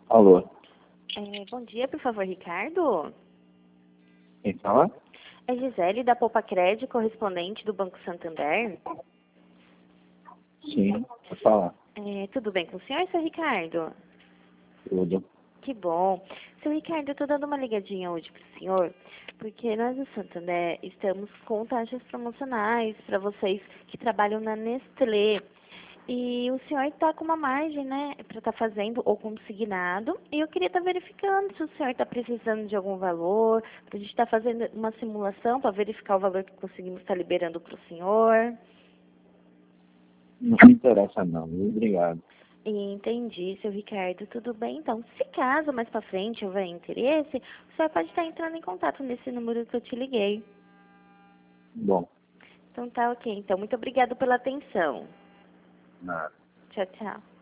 Alô, Bom dia, por favor, Ricardo. quem fala? É Gisele da Poupa Crédito, correspondente do Banco Santander. Sim, pode falar. Tudo bem com o senhor, seu Ricardo? Tudo. Que bom. Seu Ricardo, eu estou dando uma ligadinha hoje para o senhor, porque nós do Santander estamos com taxas promocionais para vocês que trabalham na Nestlé. E o senhor está com uma margem, né, para estar fazendo ou consignado. E eu queria estar verificando se o senhor está precisando de algum valor, para a gente estar fazendo uma simulação para verificar o valor que conseguimos estar liberando para o senhor. Não me interessa não, viu? Obrigado. Entendi, seu Ricardo. Tudo bem, então. Se caso mais para frente houver interesse, o senhor pode estar entrando em contato nesse número que eu te liguei. Bom, Então tá ok. Então, muito obrigado pela atenção. nada. Tchau, tchau.